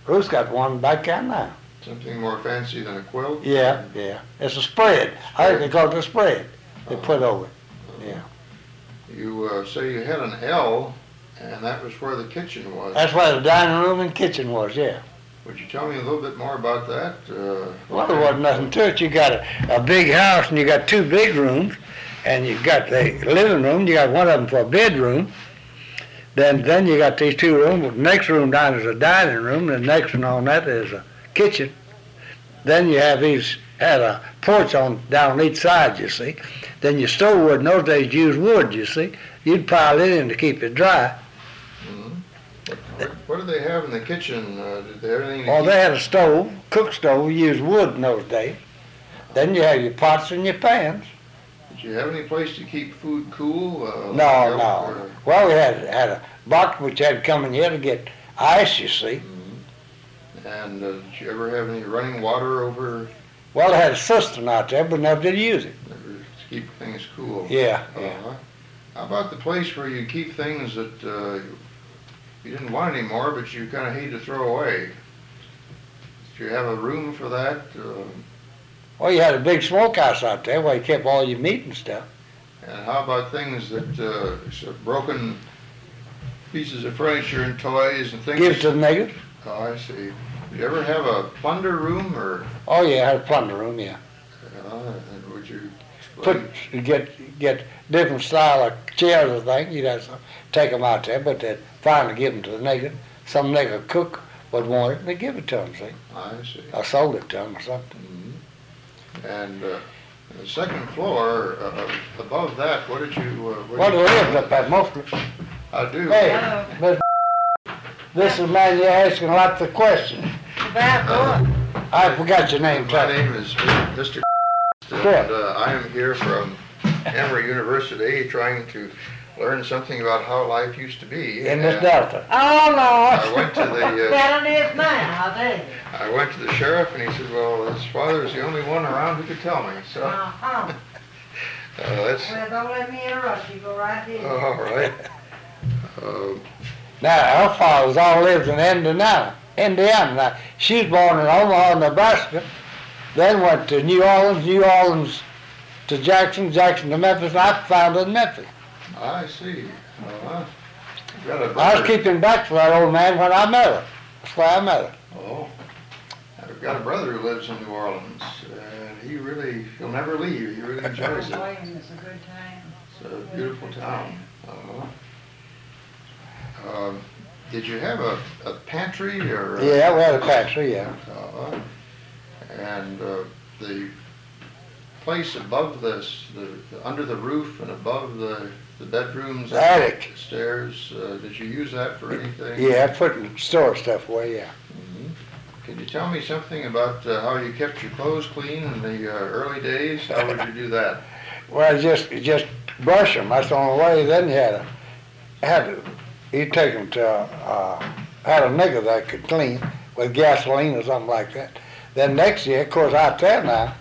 Ruth's got one back there now. Something more fancy than a quilt? Yeah, yeah. It's a spread. I think they call it a spread. They put over it. Yeah. You say you had an L, and that was where the kitchen was. That's where the dining room and kitchen was, yeah. Would you tell me a little bit more about that? Well, there wasn't nothing to it. You got a big house, and you got two big rooms, and you got the living room. You got one of them for a bedroom. Then you got these two rooms. The next room down is a dining room, and the next one on that is a kitchen. Then you had a porch on down each side, you see. Then your stove wood, in those days you used wood, you see. You'd pile it in to keep it dry. Mm-hmm. What did they have in the kitchen? Did they have anything to Well, keep? they had a stove, cook stove. You used wood in those days. Then you had your pots and your pans. Did you have any place to keep food cool? No, no. Well, we had a box which had to come in here to get ice, you see. Mm-hmm. And did you ever have any running water over? Well, they had a cistern out there, but never did use it. Never to keep things cool. Yeah, yeah. Uh-huh. How about the place where you keep things that you didn't want anymore, but you kind of hate to throw away? Did you have a room for that? Well, you had a big smokehouse out there where you kept all your meat and stuff. And how about things that, broken pieces of furniture and toys and things? Give it to the niggers. Oh, I see. Did you ever have a plunder room, or? Oh, yeah, I had a plunder room, yeah. And would you Get different style of chairs or things. You'd have to take them out there, but they'd finally give them to the nigger. Some nigger cook would want it, and they'd give it to them, see. I see. I sold it to them or something. Mm-hmm. And the second floor, above that, what did you? Well, they lived up there mostly. I do. Hey, Miss this is man you're asking lots of questions. About what? I forgot your name, My Chuck. name is Mr. And I am here from Emory University trying to learn something about how life used to be. In this Delta. Oh, no. I went to the That it is now, I tell you. I went to the sheriff, and he said, well, his father is the only one around who could tell me. So Uh-huh. that's Well, don't let me interrupt you. Go right ahead. all right. Now, her father's all lives in Indiana. Now, she was born in Omaha, Nebraska, then went to New Orleans to Jackson to Memphis, and I found her in Memphis. I see. You've got a I was brother. keeping back for that old man when I met her. That's where I met her. Oh, I've got a brother who lives in New Orleans, and he'll never leave. He really enjoys it. It's a good time. It's a beautiful town. Did you have a pantry or? Yeah, we had a pantry, yeah. And the place above this, under the roof and above the bedrooms, The attic. stairs. Did you use that for anything? Yeah, putting store stuff away, yeah. Mm-hmm. Could you tell me something about how you kept your clothes clean in the early days? How would you do that? Well, just brush them. That's the only way. Then you'd take them to, had a nigger that could clean with gasoline or something like that. Then next year, of course, out there now,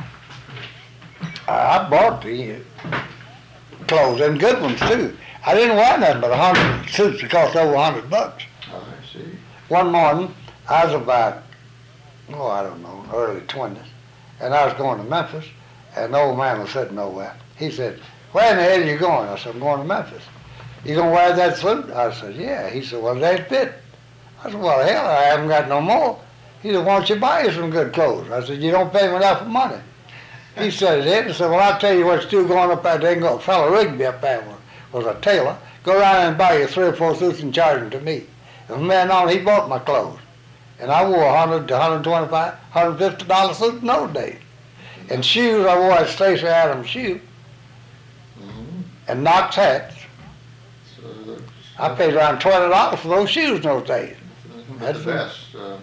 I bought the clothes, and good ones too. I didn't wear nothing but 100 suits that cost over $100. Oh, I see. One morning, I was about, I don't know, early 20s, and I was going to Memphis, and the old man was sitting nowhere. He said, where in the hell are you going? I said, I'm going to Memphis. You gonna wear that suit? I said, yeah. He said, well, that fit. I said, well, hell, I haven't got no more. He said, why don't you buy you some good clothes? I said, you don't pay me enough money. He said it did. He said, well, I'll tell you what's still going up there. They can go, a fellow Rigby up there was a tailor. Go around and buy you 3 or 4 suits and charge them to me. And from then on, he bought my clothes. And I wore $100 to $125, $150 suits in those days. And shoes, I wore a Stacey Adams shoe and Knox hats. So I paid around $20 for those shoes in those days. that's the best.